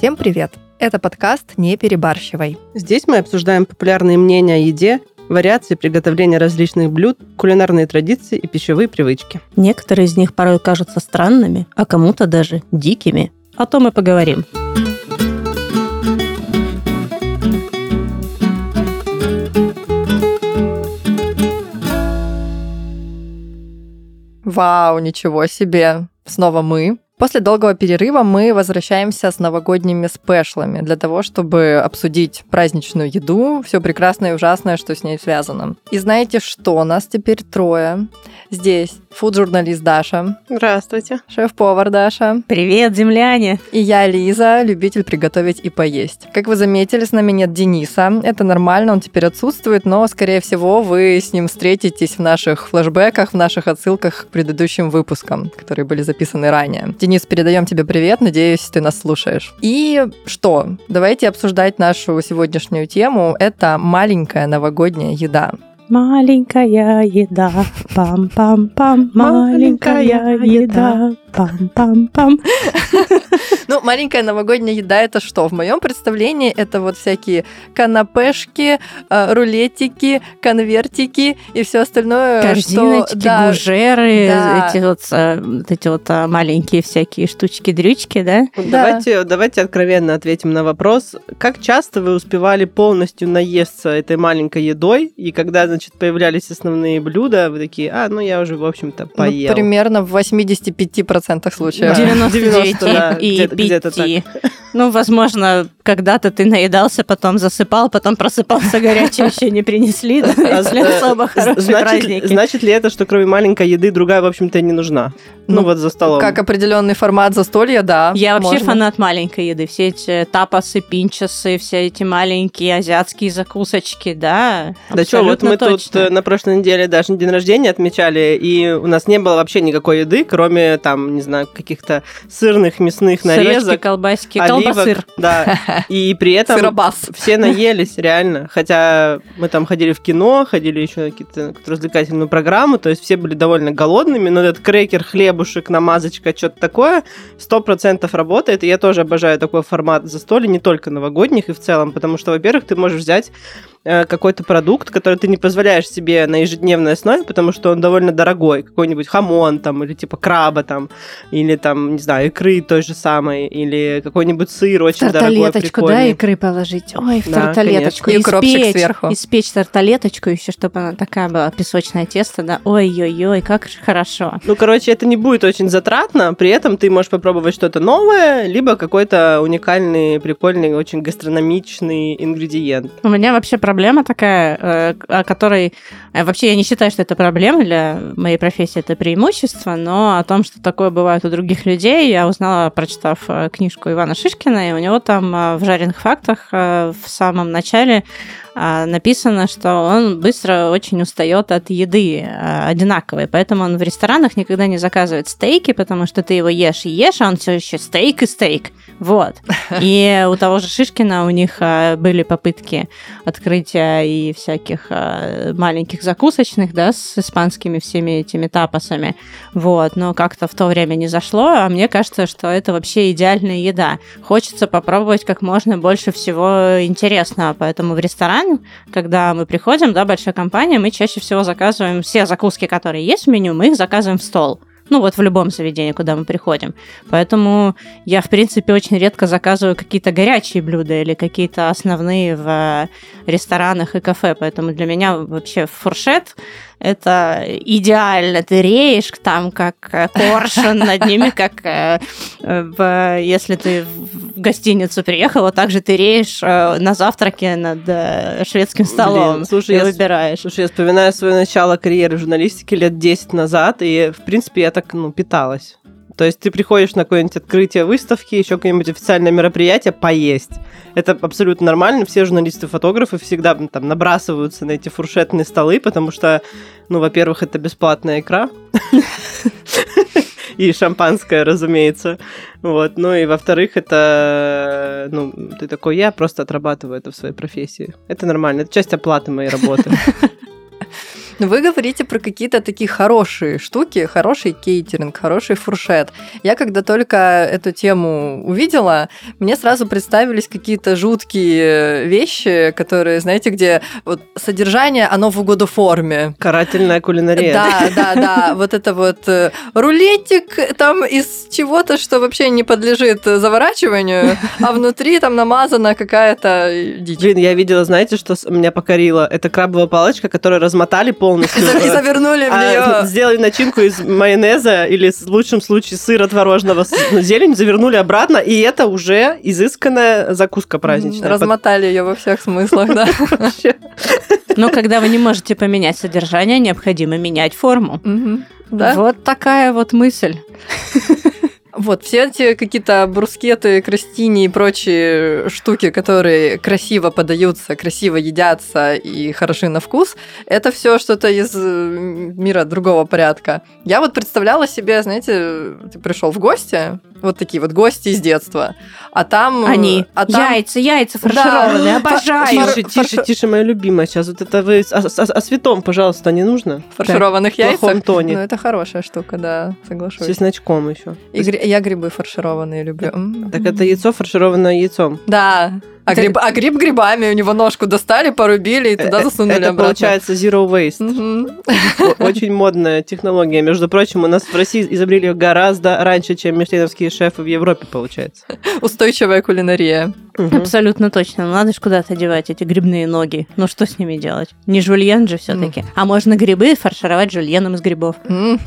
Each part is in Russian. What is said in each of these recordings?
Всем привет! Это подкаст «Не перебарщивай». Здесь мы обсуждаем популярные мнения о еде, вариации приготовления различных блюд, кулинарные традиции и пищевые привычки. Некоторые из них порой кажутся странными, а кому-то даже дикими. О том и поговорим. Вау, ничего себе! Снова мы. После долгого перерыва мы возвращаемся с новогодними спешлами для того, чтобы обсудить праздничную еду, все прекрасное и ужасное, что с ней связано. И знаете что? Нас теперь трое. Здесь фуд-журналист Даша. Здравствуйте. Шеф-повар Даша. Привет, земляне! И я, Лиза, любитель приготовить и поесть. Как вы заметили, с нами нет Дениса. Это нормально, он теперь отсутствует, но, скорее всего, вы с ним встретитесь в наших флешбеках, в наших отсылках к предыдущим выпускам, которые были записаны ранее. Денис, передаем тебе привет, надеюсь, ты нас слушаешь. И что? Давайте обсуждать нашу сегодняшнюю тему. Это маленькая новогодняя еда. Маленькая еда, пам-пам-пам, маленькая еда, пам-пам-пам. Ну, маленькая новогодняя еда — это что? В моем представлении это вот всякие канапешки, рулетики, конвертики и все остальное. Корзиночки, что... гужеры, да. эти вот маленькие всякие штучки-дрючки, да? Да. Давайте откровенно ответим на вопрос. Как часто вы успевали полностью наесться этой маленькой едой, и когда, значит, появлялись основные блюда, вы такие, я уже, в общем-то, поел. Ну, примерно в 85% случаев. 99 да, и где-то 5. Ну, возможно, когда-то ты наедался, потом засыпал, потом просыпался, горячее еще не принесли, если особо хорошие праздники. Значит ли это, что кроме маленькой еды другая, в общем-то, не нужна? Ну, вот за столом. Как определенный формат застолья, да. Я вообще можно. фанат маленькой еды. Все эти тапасы, пинчесы, все эти маленькие азиатские закусочки, да. Да что, вот мы точно. тут на прошлой неделе даже день рождения отмечали, и у нас не было вообще никакой еды, кроме, там, не знаю, каких-то сырных, мясных нарезок. Сырочки, колбаски, оливок, колбасыр. Да, и при этом Сыробас. все наелись, реально. Хотя мы там ходили в кино, ходили еще на какую-то развлекательную программу, то есть все были довольно голодными, но этот крекер, хлебушек, намазочка, что-то такое 100% работает, и я тоже обожаю такой формат застолья, не только новогодних и в целом, потому что, во-первых, ты можешь взять какой-то продукт, который ты не позволяешь себе на ежедневной основе, потому что он довольно дорогой, какой-нибудь хамон там, или типа краба там, или там, не знаю, икры той же самой, или какой-нибудь сыр очень дорогой, Тарталеточку, да, икры положить. Ой, в Да, тарталеточку. конечно. И укропчик сверху. Испечь тарталеточку еще, чтобы она такая была, песочное тесто, да. Ой-ой-ой, как же хорошо. Ну, короче, это не будет очень затратно, при этом ты можешь попробовать что-то новое, либо какой-то уникальный, прикольный, очень гастрономичный ингредиент. У меня вообще проблема такая, о которой... Вообще, я не считаю, что это проблема для моей профессии, это преимущество, но о том, что такое бывает у других людей, я узнала, прочитав книжку Ивана Шишкина, и у него там в «Жареных фактах» в самом начале написано, что он быстро очень устает от еды одинаковой, поэтому он в ресторанах никогда не заказывает стейки, потому что ты его ешь и ешь, а он все еще стейк и стейк. Вот. И у того же Шишкина у них были попытки открытия и всяких маленьких закусочных, да, с испанскими всеми этими тапасами. Вот. Но как-то в то время не зашло, а мне кажется, что это вообще идеальная еда. Хочется попробовать как можно больше всего интересного, поэтому в ресторане, когда мы приходим, да, большая компания, мы чаще всего заказываем все закуски, которые есть в меню, мы их заказываем в стол. Ну, вот в любом заведении, куда мы приходим. Поэтому я, в принципе, очень редко заказываю какие-то горячие блюда или какие-то основные в ресторанах и кафе. Поэтому для меня вообще фуршет – это идеально. Ты реешь там, как коршун над ними, как если ты в гостиницу приехала, также ты реешь на завтраке над шведским столом. Блин, слушай, и выбираешь. Слушай, я вспоминаю свое начало карьеры в журналистике лет 10 назад, и, в принципе, я так, питалась. То есть ты приходишь на какое-нибудь открытие выставки, еще какое-нибудь официальное мероприятие поесть. Это абсолютно нормально. Все журналисты-фотографы всегда там набрасываются на эти фуршетные столы, потому что, во-первых, это бесплатная икра. И шампанское, разумеется. Вот. Ну и во-вторых, это... ты такой, я просто отрабатываю это в своей профессии. Это нормально. Это часть оплаты моей работы. Но вы говорите про какие-то такие хорошие штуки, хороший кейтеринг, хороший фуршет. Я когда только эту тему увидела, мне сразу представились какие-то жуткие вещи, которые, знаете, где вот содержание, оно в угоду форме. Карательная кулинария. Да. Вот это вот рулетик там из чего-то, что вообще не подлежит заворачиванию, а внутри там намазана какая-то дичь. Блин, я видела, знаете, что меня покорило? Это крабовая палочка, которую размотали полностью. И завернули в нее. Сделали начинку из майонеза или, в лучшем случае, сыра творожного, зелень, завернули обратно, и это уже изысканная закуска праздничная. Размотали ее во всех смыслах, да. Но когда вы не можете поменять содержание, необходимо менять форму. Да? Вот такая вот мысль. Вот, все эти какие-то брускеты, кростини и прочие штуки, которые красиво подаются, красиво едятся и хороши на вкус, это все что-то из мира другого порядка. Я вот представляла себе, знаете, ты пришел в гости, вот такие вот гости из детства, а там... Яйца фаршированные, обожаю! Тише, моя любимая сейчас. Вот это вы о святом, пожалуйста, не нужно? Фаршированных яйцах? В плохом тоне. Ну, это хорошая штука, да, соглашусь. С чесночком еще. Я грибы фаршированные люблю. Так это яйцо, фаршированное яйцом. Да. А гриб грибами, у него ножку достали, порубили и туда засунули это обратно. Получается zero waste. Очень модная технология. Между прочим, у нас в России изобрели ее гораздо раньше, чем мишленовские шефы в Европе, получается. Устойчивая кулинария. Абсолютно точно. Надо же куда-то девать эти грибные ноги. Ну что с ними делать? Не жульен же все-таки. А можно грибы фаршировать жульеном из грибов.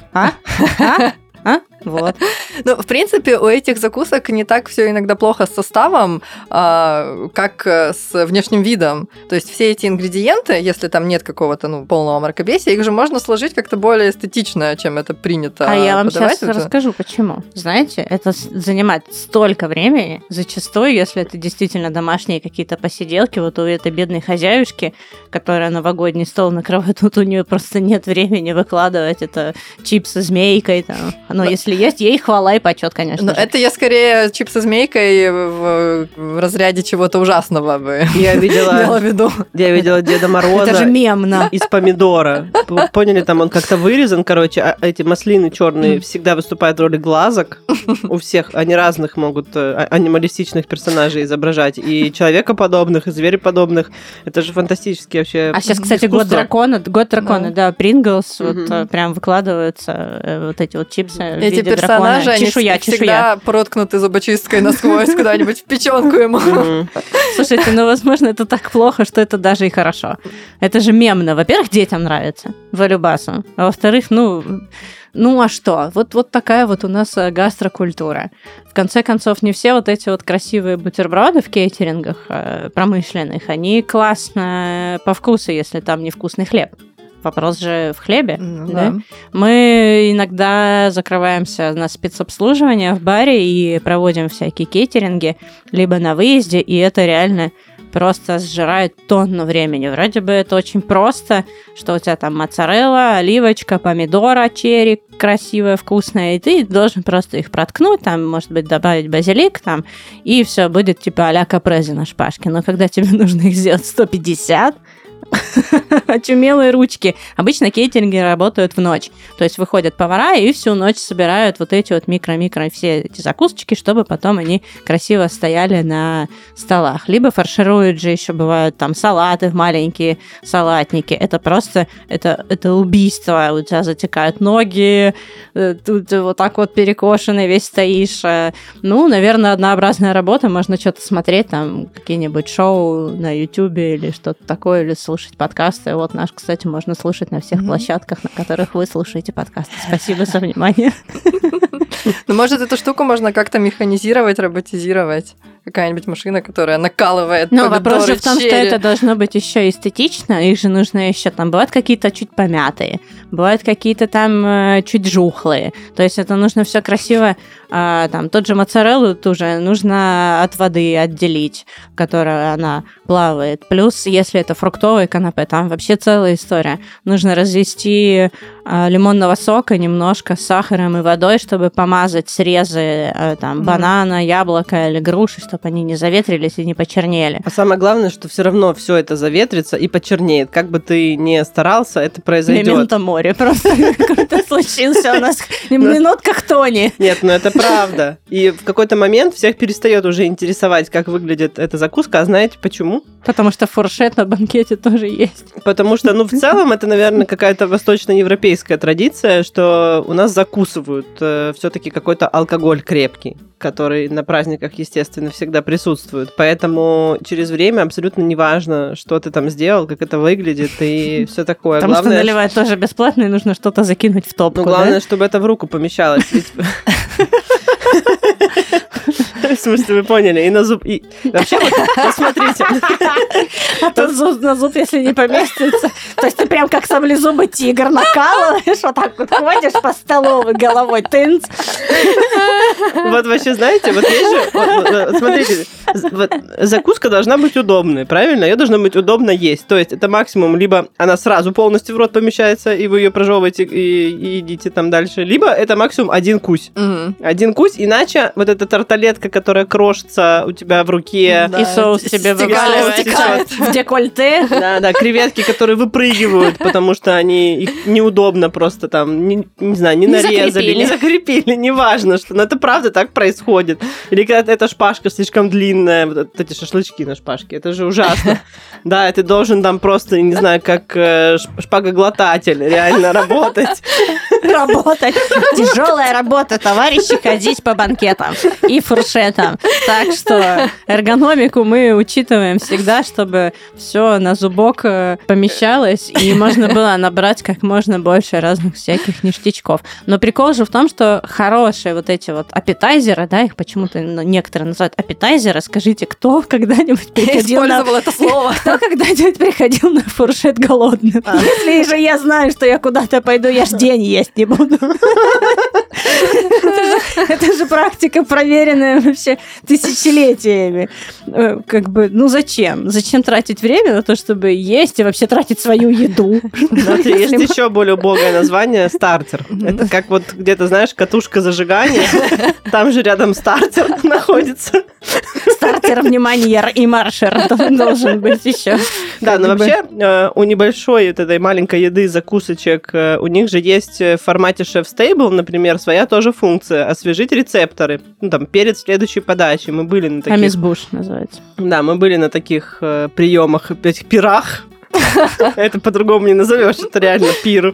Вот. Ну, в принципе, у этих закусок не так все иногда плохо с составом, как с внешним видом. То есть все эти ингредиенты, если там нет какого-то полного мракобесия, их же можно сложить как-то более эстетично, чем это принято подавать. А я вам сейчас расскажу, почему. Знаете, это занимает столько времени, зачастую, если это действительно домашние какие-то посиделки, вот у этой бедной хозяюшки, которая новогодний стол накрывает, вот у нее просто нет времени выкладывать это чипсы змейкой, там. Но если есть, ей хвала и почет, конечно. Но это я скорее чипсы змейкой в разряде чего-то ужасного бы имела в виду. Я видела Деда Мороза. Это же мемно. Из помидора. Поняли, там он как-то вырезан, короче, а эти маслины черные всегда выступают в роли глазок. У всех они разных могут анималистичных персонажей изображать. И человекоподобных, и звереподобных. Это же фантастически вообще. А сейчас, кстати, год дракона, да, Принглс, вот прям выкладываются вот эти вот чипсы. Эти персонажи, они всегда проткнуты зубочисткой насквозь куда-нибудь в печенку ему. Слушайте, возможно, это так плохо, что это даже и хорошо. Это же мемно. Во-первых, детям нравится, волюбасу. А во-вторых, а что? Вот такая вот у нас гастрокультура. В конце концов, не все вот эти вот красивые бутерброды в кейтерингах промышленных, они классно по вкусу, если там невкусный хлеб. Вопрос же в хлебе. Да? Мы иногда закрываемся на спецобслуживание в баре и проводим всякие кейтеринги, либо на выезде, и это реально просто сжирает тонну времени. Вроде бы это очень просто, что у тебя там моцарелла, оливочка, помидора, черри красивая, вкусная, и ты должен просто их проткнуть, там, может быть, добавить базилик, там, и все будет типа а-ля капрезе на шпажке. Но когда тебе нужно их сделать 150, очумелые ручки. Обычно кейтеринги работают в ночь. То есть выходят повара и всю ночь собирают вот эти вот микро-микро все эти закусочки, чтобы потом они красиво стояли на столах. Либо фаршируют же еще бывают там салаты, маленькие салатники. Это просто, это убийство. У тебя затекают ноги, тут вот так вот перекошенный весь стоишь. Наверное, однообразная работа. Можно что-то смотреть, там какие-нибудь шоу на Ютубе или что-то такое, или слушать подкасты. Вот наш, кстати, можно слушать на всех площадках, на которых вы слушаете подкасты. Спасибо за внимание. Может, эту штуку можно как-то механизировать, роботизировать? Какая-нибудь машина, которая накалывает помидоры, вопрос же в том, что это должно быть еще эстетично. Их же нужно еще там... Бывают какие-то чуть помятые, бывают какие-то там чуть жухлые. То есть это нужно все красиво... Там тот же моцареллу тоже нужно от воды отделить, в которой она плавает. Плюс, если это фруктовые канапе, там вообще целая история. Нужно развести лимонного сока немножко с сахаром и водой, чтобы помазать срезы там, банана, яблока или груши, чтобы они не заветрились и не почернели. А самое главное, что все равно все это заветрится и почернеет. Как бы ты ни старался, это произойдет. Мементо море. Просто круто случился у нас минутка Тони. Нет, ну это правда. И в какой-то момент всех перестает уже интересовать, как выглядит эта закуска. А знаете почему? Потому что фуршет на банкете тоже есть. Потому что, в целом, это, наверное, какая-то восточноевропейская традиция, что у нас закусывают все-таки какой-то алкоголь крепкий, который на праздниках, естественно, всегда присутствует. Поэтому через время абсолютно неважно, что ты там сделал, как это выглядит и все такое. Потому что наливать тоже бесплатно, и нужно что-то закинуть в топку. Главное, чтобы это в руку помещалось. В смысле, вы поняли? И на зуб... И... Вообще, вот смотрите. А то на зуб, если не поместится. То есть ты прям как саблезубый тигр накалываешь, вот так вот ходишь по столовой головой, тынц. Вот вообще, знаете, вот есть же... Смотрите, закуска должна быть удобной, правильно? Ее должно быть удобно есть. То есть это максимум, либо она сразу полностью в рот помещается, и вы ее прожевываете и едите там дальше, либо это максимум один кусь. Один кусь, иначе вот эта тарталетка, которая крошится у тебя в руке... И соус тебе вываливает в декольте. Да, креветки, которые выпрыгивают, потому что их неудобно просто там, не знаю, не нарезали, не закрепили, неважно, что. Но это правда так происходит. Или когда эта шпажка слишком длинная, вот эти шашлычки на шпажке, это же ужасно. Да, ты должен там просто, не знаю, как шпагоглотатель реально работать. Работать. Тяжелая работа, товарищи, ходить по банкетам и фуршетам. Так что эргономику мы учитываем всегда, чтобы все на зубок помещалось, и можно было набрать как можно больше разных всяких ништячков. Но прикол же в том, что хорошие вот эти вот аппетайзеры, да, их почему-то некоторые называют аппетайзеры. Скажите, кто когда-нибудь приходил это слово. Кто когда-нибудь приходил на фуршет голодным? Если же я знаю, что я куда-то пойду, я ж день есть не буду. Это же практика, проверенная вообще тысячелетиями. Как бы, зачем? Зачем тратить время на то, чтобы есть и вообще тратить свою еду? Есть еще более убогое название — стартер. Это как вот где-то, знаешь, катушка зажигания, там же рядом стартер находится. Стартер, внимание, и маршер должен быть еще. Да, но вообще у небольшой вот этой маленькой еды, закусочек, у них же есть в формате Chef Stable, например, своя тоже функция — освежить рецепторы. Перед следующей подачей. Мы были на таких... Амис-буш называется. Да, мы были на таких приемах, этих пирах. Это по-другому не назовешь, это реально пир,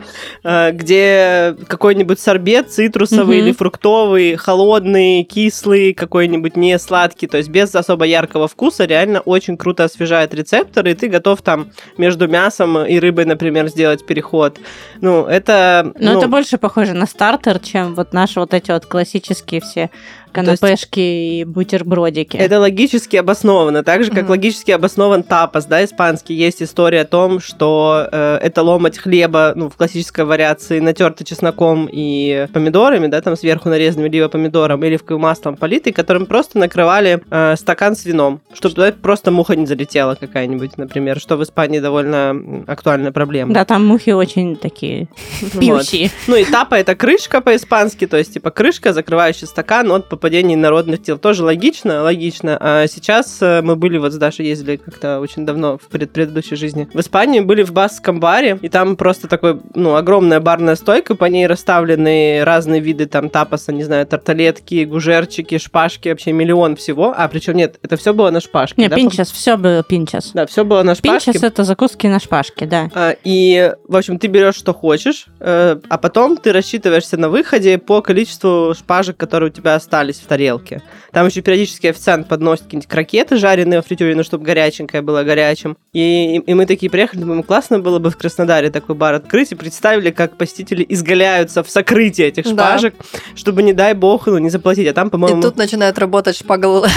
где какой-нибудь сорбет цитрусовый или фруктовый, холодный, кислый, какой-нибудь не сладкий, то есть без особо яркого вкуса, реально очень круто освежает рецепторы, и ты готов там между мясом и рыбой, например, сделать переход. Это больше похоже на стартер, чем вот наши вот эти вот классические все канапешки и бутербродики. Это логически обосновано. Так же, как логически обоснован тапас, да, испанский. Есть история о том, что это ломоть хлеба, в классической вариации, натертый чесноком и помидорами, да, там сверху нарезанным либо помидором, или маслом политый, которым просто накрывали стакан с вином, чтобы туда просто муха не залетела какая-нибудь, например, что в Испании довольно актуальная проблема. Да, там мухи очень такие пьющие. И тапа — это крышка по-испански, то есть крышка, закрывающая стакан от попадения инородных тел. Тоже логично. А сейчас мы были, вот с Дашей ездили как-то очень давно, в предыдущей жизни, в Испании, были в баскском баре, и там просто такой, огромная барная стойка, по ней расставлены разные виды там тапаса, не знаю, тарталетки, гужерчики, шпажки, вообще миллион всего. Причем нет, это все было на шпажке. Нет, пинчас, все было пинчас. Да, все было на шпажке. Пинчас — это закуски на шпажке, да. И, в общем, ты берешь, что хочешь, а потом ты рассчитываешься на выходе по количеству шпажек, которые у тебя остались в тарелке. Там еще периодически официант подносит какие-нибудь крокеты, жареные в фритюре, чтобы горяченькое было горячим. И мы такие приехали, думаем, классно было бы в Краснодаре такой бар открыть, и представили, как посетители изгаляются в сокрытии этих шпажек, чтобы, не дай бог, не заплатить. А там, по-моему... И тут начинают работать шпаглотатели.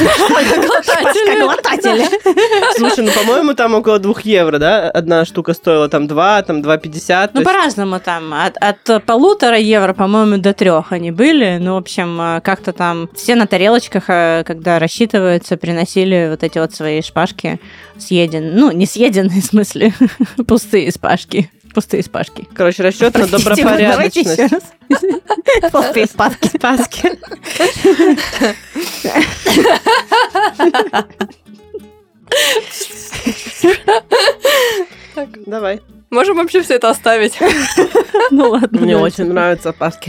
Слушай, по-моему, там около 2 евро, да? Одна штука стоила там 2, там 2,50. По-разному там. От 1,5 евро, по-моему, до 3 они были. В общем, как-то там все на тарелочках, когда рассчитываются, приносили вот эти вот свои шпажки съеденные. Не съеденные, в смысле, пустые шпажки. пустые спашки. Короче, расчет на добропорядочность. Давайте еще раз. Пустые спашки. Спаски. Давай. Можем вообще все это оставить. Ну ладно. Мне очень нравятся паски.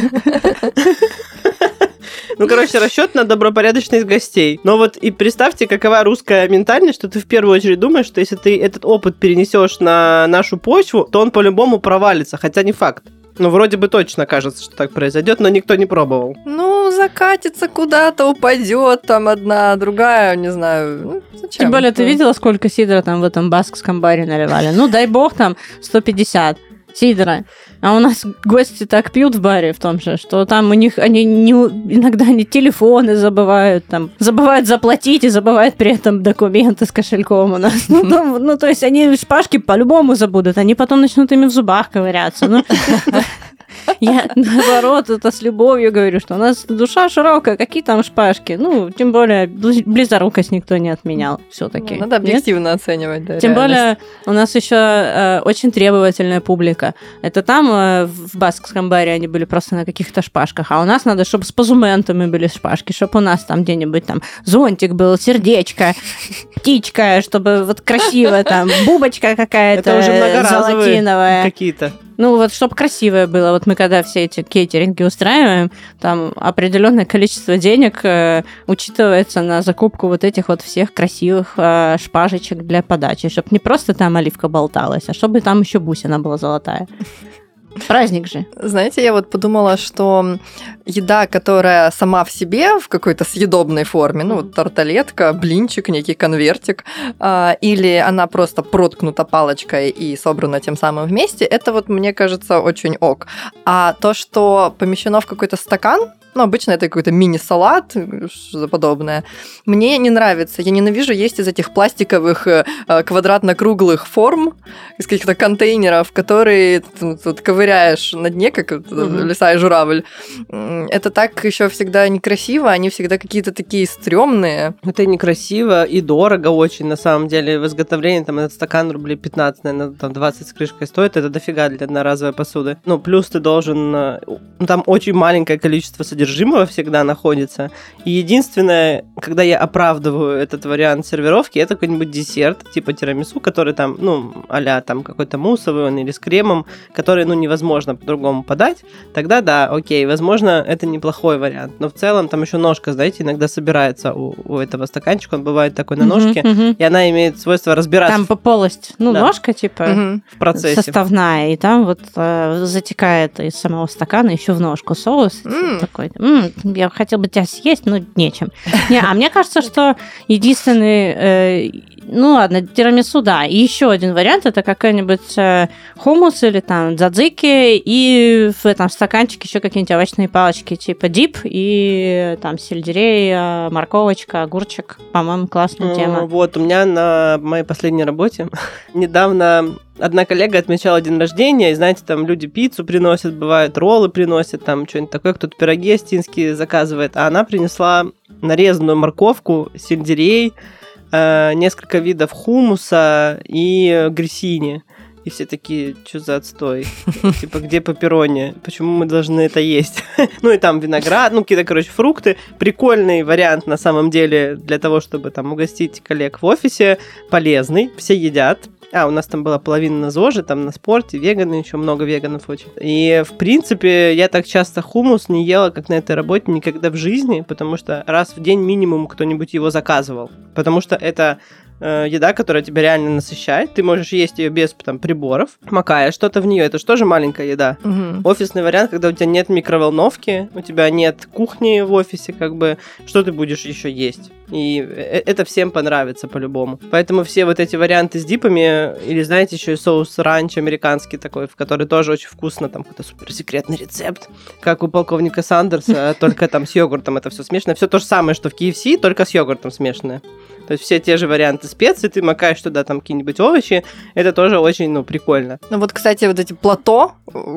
Ну, короче, расчет на добропорядочность гостей. Но вот и представьте, какова русская ментальность, что ты в первую очередь думаешь, что если ты этот опыт перенесешь на нашу почву, то он по-любому провалится, хотя не факт. Ну, вроде бы точно кажется, что так произойдет, но никто не пробовал. Ну, закатится куда-то, упадет там одна, другая, не знаю. Ну, зачем? Тем более, ты видела, сколько сидра там в этом баскском баре наливали? Ну, дай бог, там 150 сидра. А у нас гости так пьют в баре в том же, что там у них иногда они телефоны забывают, там, забывают заплатить и забывают при этом документы с кошельком у нас. Ну, то есть они шпажки по-любому забудут, они потом начнут ими в зубах ковыряться. Ну, я, наоборот, это с любовью говорю, что у нас душа широкая, какие там шпажки? Ну, тем более, близорукость никто не отменял все-таки. Надо объективно оценивать, да. Тем более, у нас еще очень требовательная публика. Это там в баскском баре они были просто на каких-то шпажках, а у нас надо, чтобы с позументами были шпажки, чтобы у нас там где-нибудь там зонтик был, сердечко, птичка, чтобы вот красиво там, бубочка какая-то это уже многоразовые золотиновая. Какие-то. Ну, вот, чтобы красивое было. Вот мы когда все эти кейтеринги устраиваем, там определенное количество денег учитывается на закупку вот этих вот всех красивых шпажечек для подачи, чтобы не просто там оливка болталась, а чтобы там еще бусина была золотая. Праздник же. Знаете, я вот подумала, что еда, которая сама в себе в какой-то съедобной форме, ну, вот тарталетка, блинчик, некий конвертик, или она просто проткнута палочкой и собрана тем самым вместе, это вот, мне кажется, очень ок. А то, что помещено в какой-то стакан, ну, обычно это какой-то мини-салат, что-то подобное. Мне не нравится. Я ненавижу есть из этих пластиковых квадратно-круглых форм, из каких-то контейнеров, которые тут ковыряешь на дне, как лиса и журавль. Это так еще всегда некрасиво, они всегда какие-то такие стрёмные. Это некрасиво и дорого очень, на самом деле. В изготовлении там этот стакан рублей 15, наверное, там 20 с крышкой стоит. Это дофига для одноразовой посуды. Ну, плюс ты должен... Там очень маленькое количество содержимого всегда находится. И единственное, когда я оправдываю этот вариант сервировки, это какой-нибудь десерт, типа тирамису, который там, ну, а-ля там какой-то муссовый он или с кремом, который, ну, невозможно по-другому подать. Тогда да, окей, возможно, это неплохой вариант. Но в целом там еще ножка, знаете, иногда собирается у этого стаканчика, он бывает такой на ножке, и она имеет свойство разбираться. Там по полость, ну, да. Ножка, типа, в процессе. Составная, и там вот затекает из самого стакана еще в ножку соус такой. Я хотел бы тебя съесть, но нечем. А мне кажется, что единственный... Ну ладно, тирамису, да. И еще один вариант, это какой-нибудь хумус или там дзадзики, и в этом стаканчике еще какие-нибудь овощные палочки, типа дип, и там сельдерей, морковочка, огурчик. По-моему, классная тема. Вот, у меня на моей последней работе недавно одна коллега отмечала день рождения, и, знаете, там люди пиццу приносят, бывает, роллы приносят, там что-нибудь такое, кто-то пироги астинские заказывает, а она принесла нарезанную морковку, сельдерей, несколько видов хумуса и грессини. И все такие, что за отстой? Типа, где пепперони? Почему мы должны это есть? Ну и там виноград, ну какие-то, короче, фрукты. Прикольный вариант, на самом деле, для того, чтобы там угостить коллег в офисе. Полезный, все едят. У нас там была половина на ЗОЖе, там на спорте, веганы, еще много веганов очень. И, в принципе, я так часто хумус не ела, как на этой работе, никогда в жизни, потому что раз в день минимум кто-нибудь его заказывал. Потому что это еда, которая тебя реально насыщает. Ты можешь есть ее без там, приборов, макая что-то в нее. Это же тоже маленькая еда. Офисный вариант, когда у тебя нет микроволновки, у тебя нет кухни в офисе, как бы, что ты будешь еще есть? И это всем понравится по-любому. Поэтому все вот эти варианты с дипами, или, знаете, еще и соус ранч американский такой, в который тоже очень вкусно, там какой-то суперсекретный рецепт, как у полковника Сандерса, только там с йогуртом это все смешано. Все то же самое, что в KFC, только с йогуртом смешанное. То То есть все те же варианты специй, ты макаешь туда там какие-нибудь овощи, это тоже очень, прикольно. Ну вот, кстати, вот эти плато,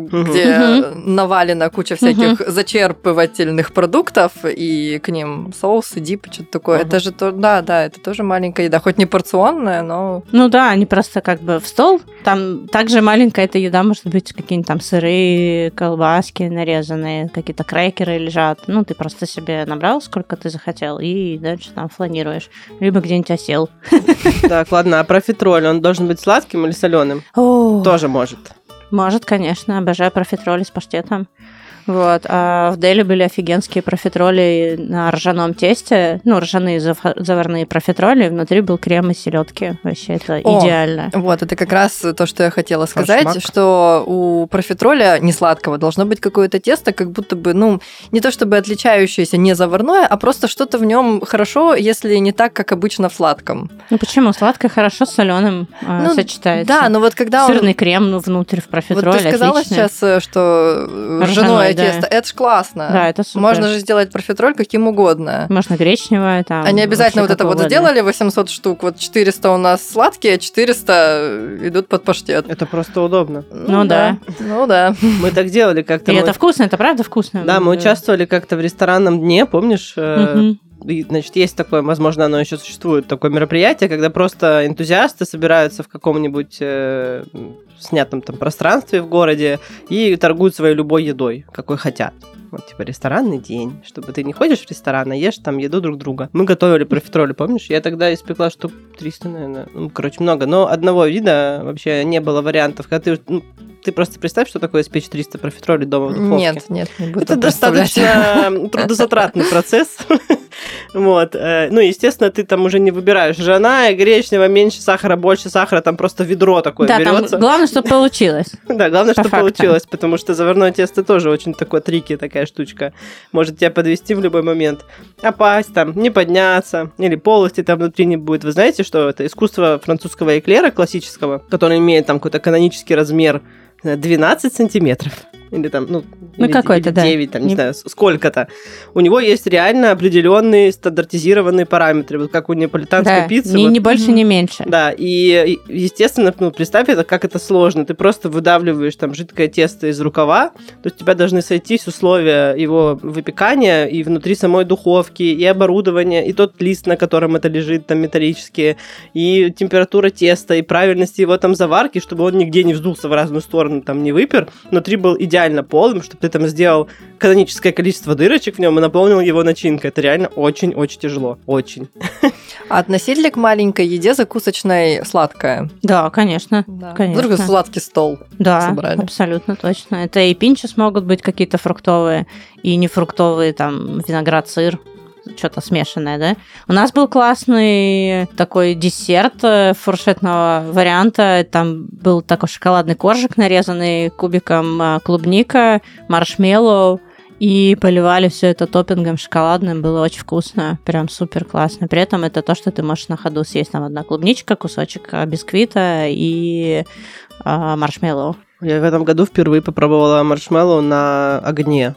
где навалена куча всяких зачерпывательных продуктов, и к ним соусы, дипы, что-то такое, это же, это тоже маленькая еда, хоть не порционная, но... Ну да, они просто как бы в стол, там также маленькая эта еда, может быть, какие-нибудь там сыры, колбаски нарезанные, какие-то крекеры лежат, ты просто себе набрал, сколько ты захотел, и дальше там фланируешь, либо где-нибудь осел. Так, ладно, а профитроль, он должен быть сладким или соленым? Тоже может. Может, конечно, обожаю профитроли с паштетом. Вот. А в Дели были офигенские профитроли на ржаном тесте. Ржаные заварные профитроли. Внутри был крем из селедки. Вообще это идеально. Вот, это как раз то, что я хотела сказать, Кошмак. что у профитроля несладкого должно быть какое-то тесто, как будто бы, не то чтобы отличающееся не заварное, а просто что-то в нем хорошо, если не так, как обычно в сладком. Почему? Сладкое хорошо с соленым сочетается. Да, но вот когда сырный крем внутрь в профитроле. Вот ты сказала отлично. сейчас, что ржаное тесто, это ж классно. Да, это супер. Можно же сделать профитроль каким угодно. Можно гречневое там. Они обязательно вот это вот сделали, 800 штук, вот 400 у нас сладкие, а 400 идут под паштет. Это просто удобно. Ну да. Мы так делали как-то. И это вкусно, это правда вкусно. Да, мы участвовали как-то в ресторанном дне, помнишь? Значит, есть такое, возможно, оно еще существует, такое мероприятие, когда просто энтузиасты собираются в каком-нибудь снятом там пространстве в городе и торгуют своей любой едой, какой хотят. Вот, типа, ресторанный день, чтобы ты не ходишь в ресторан, а ешь там еду друг друга. Мы готовили профитроли, помнишь? Я тогда испекла штук 300, наверное. Много. Но одного вида вообще не было вариантов. Когда ты просто представь, что такое испечь 300 профитролей дома в духовке. Нет, не буду это достаточно трудозатратный процесс. Вот. Естественно, ты там уже не выбираешь ржаная, гречневая, меньше сахара, больше сахара, там просто ведро такое берется. Там главное, чтобы получилось. Да, главное, чтобы получилось, потому что заварное тесто тоже очень такое трики, такая штучка. Может тебя подвести в любой момент. Опасть там, не подняться, или полости там внутри не будет. Вы знаете, что это искусство французского эклера классического, который имеет там какой-то канонический размер 12 сантиметров. Или там, или какой-то, 9, там, не знаю, сколько-то. У него есть реально определенные стандартизированные параметры, вот как у неаполитанской пиццы. Не больше, не меньше. Да, и естественно, представь это, как это сложно. Ты просто выдавливаешь там жидкое тесто из рукава, то есть у тебя должны сойтись условия его выпекания и внутри самой духовки, и оборудование, и тот лист, на котором это лежит, там металлические, и температура теста, и правильность его там заварки, чтобы он нигде не вздулся в разную сторону, там не выпер, внутри был идеально полым, чтобы ты там сделал каноническое количество дырочек в нем и наполнил его начинкой. Это реально очень-очень тяжело. Очень. А относили ли к маленькой еде закусочной сладкое? Да, конечно. Конечно. Вдруг сладкий стол собрали. Абсолютно точно. Это и пинчес могут быть какие-то фруктовые, и нефруктовые, там, виноград, сыр. Что-то смешанное, да? У нас был классный такой десерт фуршетного варианта. Там был такой шоколадный коржик, нарезанный кубиком клубника, маршмеллоу, и поливали все это топпингом шоколадным. Было очень вкусно, прям супер классно. При этом это то, что ты можешь на ходу съесть. Там одна клубничка, кусочек бисквита и маршмеллоу. Я в этом году впервые попробовала маршмеллоу на огне.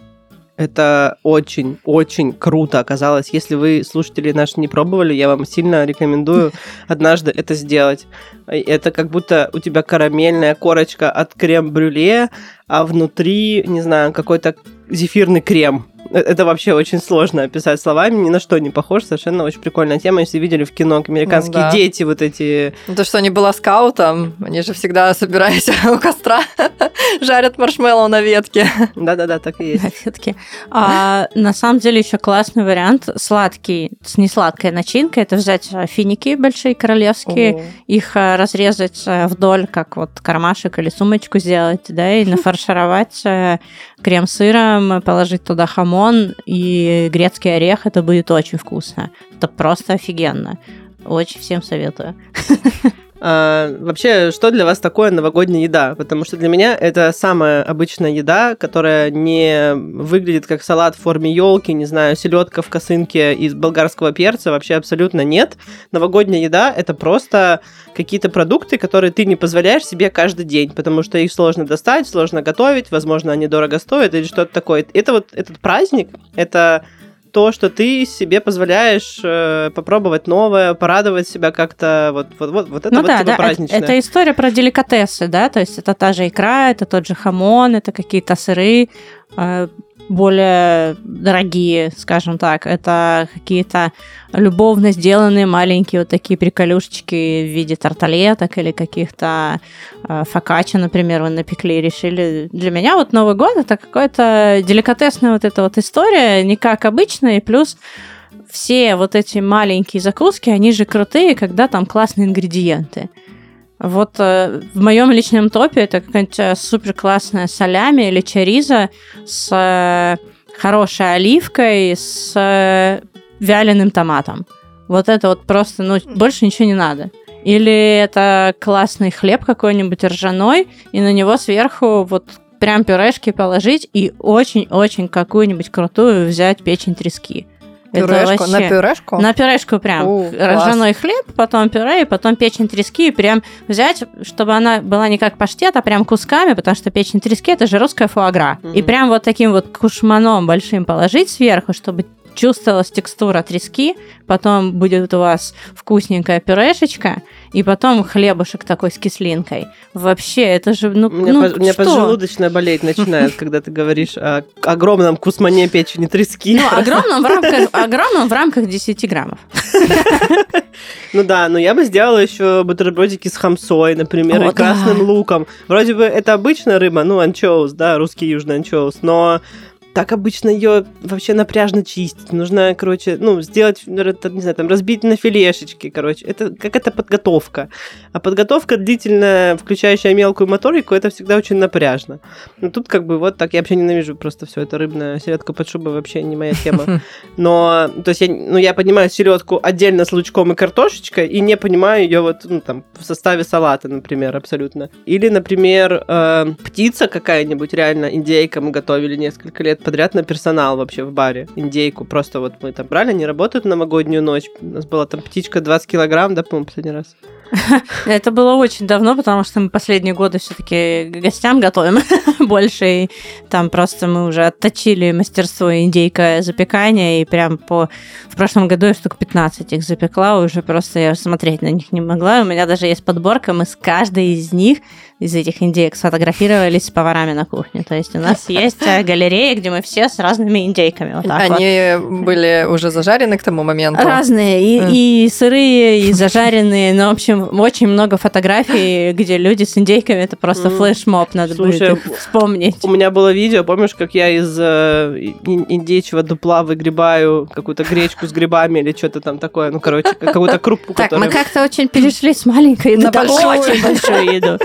Это очень-очень круто оказалось. Если вы, слушатели наши, не пробовали, я вам сильно рекомендую однажды это сделать. Это как будто у тебя карамельная корочка от крем-брюле, а внутри, не знаю, какой-то зефирный крем. Это вообще очень сложно описать словами, ни на что не похож, совершенно очень прикольная тема. Если видели в кино «Американские дети», вот эти... То, что они была скаутом, они же всегда, собираясь у костра, жарят маршмеллоу на ветке. Да-да-да, так и есть. На ветке. На самом деле еще классный вариант, сладкий, с несладкой начинкой, это взять финики большие королевские, их разрезать вдоль, как вот кармашек или сумочку сделать, да, и нафаршировать крем-сыром, положить туда хамон и грецкий орех, это будет очень вкусно. Это просто офигенно. Очень всем советую. Вообще, что для вас такое новогодняя еда? Потому что для меня это самая обычная еда, которая не выглядит как салат в форме елки, не знаю, селедка в косынке из болгарского перца, вообще абсолютно нет. Новогодняя еда – это просто какие-то продукты, которые ты не позволяешь себе каждый день, потому что их сложно достать, сложно готовить, возможно, они дорого стоят или что-то такое. Это вот этот праздник, это то, что ты себе позволяешь попробовать новое, порадовать себя как-то, вот это ну вот да, типа праздничное. Это история про деликатесы, да, то есть это та же икра, это тот же хамон, это какие-то сыры, более дорогие, скажем так. Это какие-то любовно сделанные маленькие вот такие приколюшечки в виде тарталеток или каких-то фокаччо, например, вы напекли и решили. Для меня вот Новый год — это какая-то деликатесная вот эта вот история, не как обычно, и плюс все вот эти маленькие закуски, они же крутые, когда там классные ингредиенты. Вот в моем личном топе это какая-нибудь супер классная салями или чоризо с хорошей оливкой, с вяленым томатом. Вот это вот просто, ну, больше ничего не надо. Или это классный хлеб какой-нибудь ржаной, и на него сверху вот прям пюрешки положить и очень-очень какую-нибудь крутую взять печень трески. Пюрешку? Вообще... На пюрешку? На пюрешку прям. Ржаной хлеб, потом пюре, и потом печень трески. И прям взять, чтобы она была не как паштет, а прям кусками, потому что печень трески — это же русская фуагра. И прям вот таким вот кушманом большим положить сверху, чтобы чувствовалась текстура трески, потом будет у вас вкусненькая пюрешечка, и потом хлебушек такой с кислинкой. Вообще, это же, у меня поджелудочная болеть начинает, когда ты говоришь о огромном кусмане печени трески. Ну, огромном в рамках 10 граммов. Ну да, но я бы сделала еще бутербродики с хамсой, например, и красным луком. Вроде бы это обычная рыба, ну, анчоус, да, русский южный анчоус, но так обычно ее вообще напряжно чистить. Нужно, короче, сделать, не знаю, там, разбить на филешечки, короче. Это какая-то подготовка. А подготовка длительная, включающая мелкую моторику, это всегда очень напряжно. Ну, тут как бы вот так. Я вообще ненавижу просто все это рыбное. Селедка под шубой вообще не моя тема. Но, то есть, я понимаю селедку отдельно с лучком и картошечкой, и не понимаю ее вот, там, в составе салата, например, абсолютно. Или, например, птица какая-нибудь, реально, индейка мы готовили несколько лет подряд на персонал вообще в баре. Индейку. Просто вот мы там брали, они работают в новогоднюю ночь. У нас была там птичка 20 килограмм, да, по-моему, последний раз. Это было очень давно, потому что мы последние годы все-таки гостям готовим больше. И там просто мы уже отточили мастерство индейка запекания. И прям в прошлом году я штук 15 их запекла. Уже просто я смотреть на них не могла. У меня даже есть подборка. Мы с каждой из них, из этих индейок, сфотографировались с поварами на кухне. То есть у нас есть галерея, где мы все с разными индейками. Вот так они были уже зажарены к тому моменту? Разные. И сырые, и зажаренные. Ну, в общем, очень много фотографий, где люди с индейками. Это просто флешмоб, надо будет их вспомнить. У меня было видео, помнишь, как я из индейчего дупла выгребаю какую-то гречку с грибами или что-то там такое. Ну, короче, какую-то крупу, так, мы как-то очень перешли с маленькой на очень большую еду.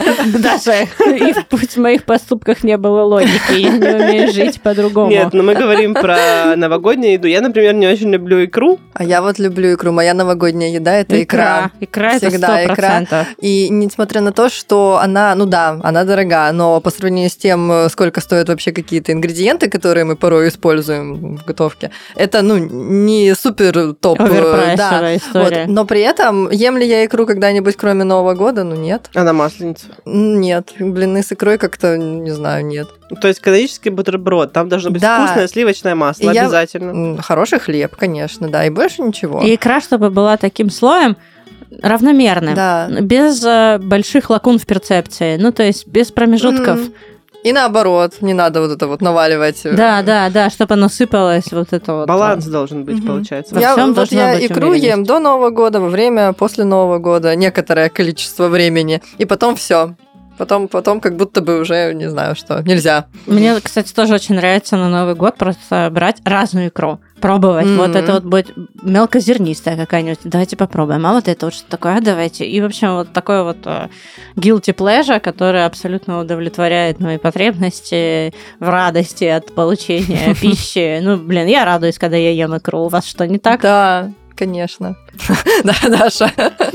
Даже и в моих поступках не было логики. Я не умею жить по-другому. Нет, но мы говорим про новогоднюю еду. Я, например, не очень люблю икру. А я вот люблю икру. Моя новогодняя еда — это икра. Икра — это 100%. Икра. И несмотря на то, что она, она дорога, но по сравнению с тем, сколько стоят вообще какие-то ингредиенты, которые мы порой используем в готовке, это, не супер топ. Оверпрайсовая история. Вот. Но при этом, ем ли я икру когда-нибудь, кроме Нового года? Нет. А на масленицу? Нет. Блины с икрой как-то, не знаю, нет. То есть канонический бутерброд, там должно быть вкусное сливочное масло обязательно. Хороший хлеб, конечно, да, и больше ничего. И икра, чтобы была таким слоем, равномерным, без больших лакун в перцепции, то есть без промежутков. И наоборот, не надо вот это вот наваливать. Да, чтобы оно сыпалось, вот это вот. Баланс должен быть, получается. Я икру ем до Нового года, во время, после Нового года, некоторое количество времени, и потом все. Потом как будто бы уже, не знаю что, нельзя. Мне, кстати, тоже очень нравится на Новый год просто брать разную икру, пробовать. Вот это вот будет мелкозернистая какая-нибудь, давайте попробуем. А вот это вот что такое, давайте. И, в общем, вот такой вот guilty pleasure, который абсолютно удовлетворяет мои потребности в радости от получения пищи. Я радуюсь, когда я ем икру. У вас что, не так? Да. Конечно. Да, Даша.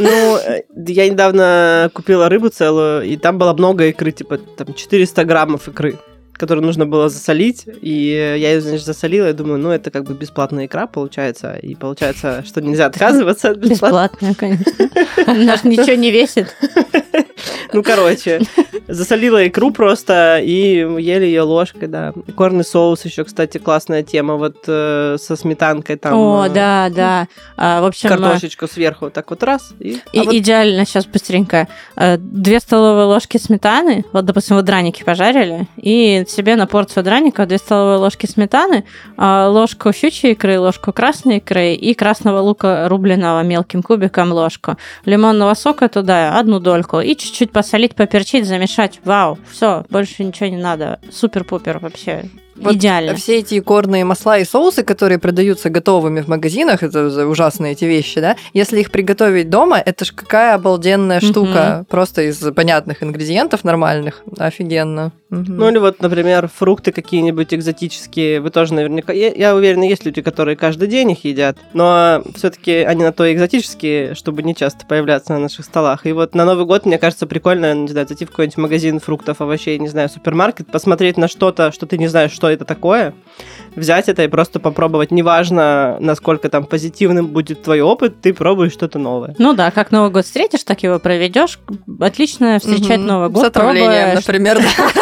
Я недавно купила рыбу целую, и там было много икры, типа там 400 граммов икры, которую нужно было засолить, и я ее, засолила, и думаю, это как бы бесплатная икра получается, и получается, что нельзя отказываться от бесплатная, конечно. Она же ничего не весит. Короче, Засолила икру просто и ели ее ложкой, да. Корный соус еще, кстати, классная тема, вот со сметанкой там. О, да. В общем... Картошечку сверху вот так вот раз. Идеально, сейчас быстренько. 2 столовые ложки сметаны, вот, допустим, вот драники пожарили, и себе на порцию драников 2 столовые ложки сметаны, ложку щучьей икры, ложку красной икры и красного лука рубленого мелким кубиком ложку. Лимонного сока туда 1 дольку и чуть-чуть посолить, поперчить, замешать. Вау, все, больше ничего не надо. Супер-пупер вообще. Вот идеально. Все эти икорные масла и соусы, которые продаются готовыми в магазинах, это ужасные эти вещи, да? Если их приготовить дома, это ж какая обалденная штука. Просто из понятных ингредиентов нормальных. Офигенно. Ну или вот, например, фрукты какие-нибудь экзотические. Вы тоже наверняка... Я уверена, есть люди, которые каждый день их едят, но все-таки они на то экзотические, чтобы не часто появляться на наших столах. И вот на Новый год, мне кажется, прикольно, не знаю, зайти в какой-нибудь магазин фруктов, овощей, не знаю, супермаркет, посмотреть на что-то, что ты не знаешь, что это такое, взять это и просто попробовать. Неважно, насколько там позитивным будет твой опыт, ты пробуешь что-то новое. Ну да, как Новый год встретишь, так его проведешь. Отлично встречать Новый год. С отравлением, например.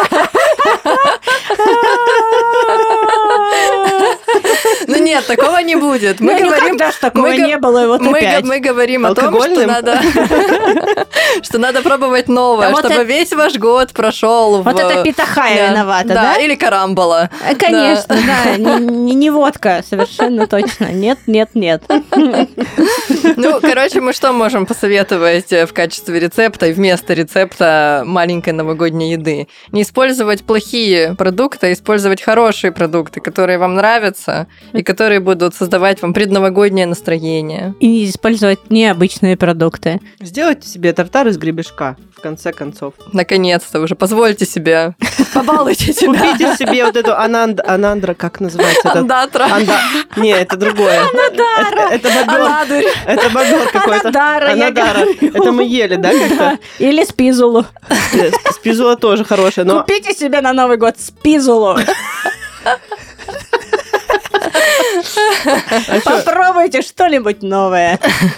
Ну нет, такого не будет. Мы говорим, никогда ж такого не было, и вот опять. Мы говорим о том, что надо пробовать новое, чтобы весь ваш год прошел. Вот это Питахая виновата, да? Или карамбола. Конечно, да. Не водка, совершенно точно. Нет. Ну, короче, мы что можем посоветовать в качестве рецепта и вместо рецепта маленькой новогодней еды? Не использовать плохие продукты, а использовать хорошие продукты, которые вам нравятся и которые будут создавать вам предновогоднее настроение. И использовать необычные продукты. Сделайте себе тартар из гребешка, в конце концов. Наконец-то уже позвольте себе, побалуйте себя. Купите себе вот эту анандра, как называется? Андатра. Не, это другое. Это бобер. Это бобер какой-то. Анадара. Это мы ели, да, как-то? Или спизулу. Спизула тоже хорошая, но... Купите себе на Новый год спизулу. Попробуйте что-нибудь новое.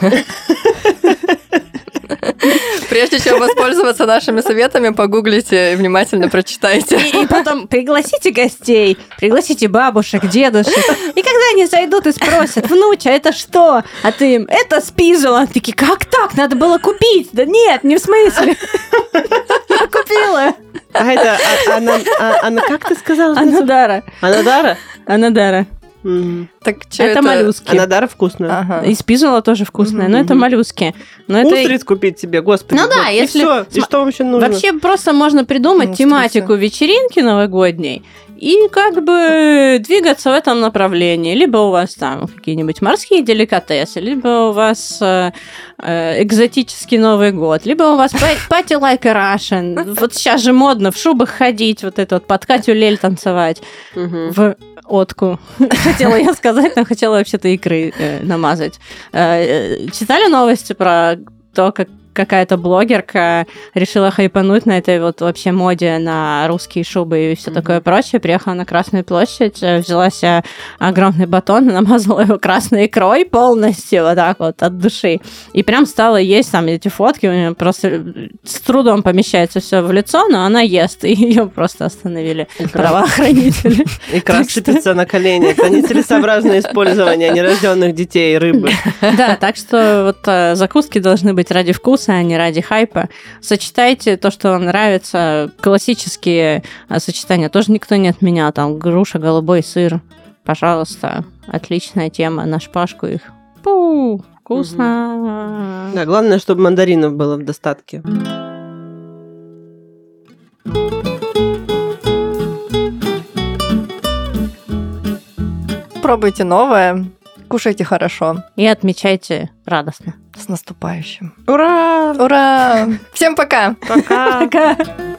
Прежде чем воспользоваться нашими советами, погуглите и внимательно прочитайте. И потом пригласите гостей, пригласите бабушек, дедушек. И когда они зайдут и спросят: внуча, это что? А ты им: это спизула. Такие: как так? Надо было купить. Да нет, не в смысле. Я купила. А это, она как ты сказала? Анадара. Анадара? Анадара. Так что это моллюски. Анадара вкусная. Ага. И спизула тоже вкусная, но это моллюски. Но устриц купить себе, господи. Ну да, если... И что вам еще нужно? Вообще просто можно придумать тематику вечеринки новогодней и как бы двигаться в этом направлении. Либо у вас там какие-нибудь морские деликатесы, либо у вас экзотический Новый год, либо у вас party like a Russian. Вот сейчас же модно в шубах ходить, вот это вот под Катю Лель танцевать в отку. Хотела я сказать, но хотела вообще-то икры намазать. Читали новости про то, как какая-то блогерка решила хайпануть на этой вот вообще моде на русские шубы и все такое прочее. Приехала на Красную площадь, взяла себе огромный батон, намазала его красной икрой полностью, вот так вот, от души. И прям стала есть там эти фотки, у нее просто с трудом помещается все в лицо, но она ест, и ее просто остановили правоохранители. Икра сыпется на колени. Это нецелесообразное использование нерожденных детей рыбы. Да, так что вот закуски должны быть ради вкуса, а не ради хайпа. Сочетайте то, что вам нравится. Классические сочетания тоже никто не отменял. Там груша, голубой сыр. Пожалуйста. Отличная тема. На шпажку их. Пу, вкусно. Да, главное, чтобы мандаринов было в достатке. Пробуйте новое, кушайте хорошо. И отмечайте радостно. С наступающим. Ура! Ура! Всем пока! Пока! Пока!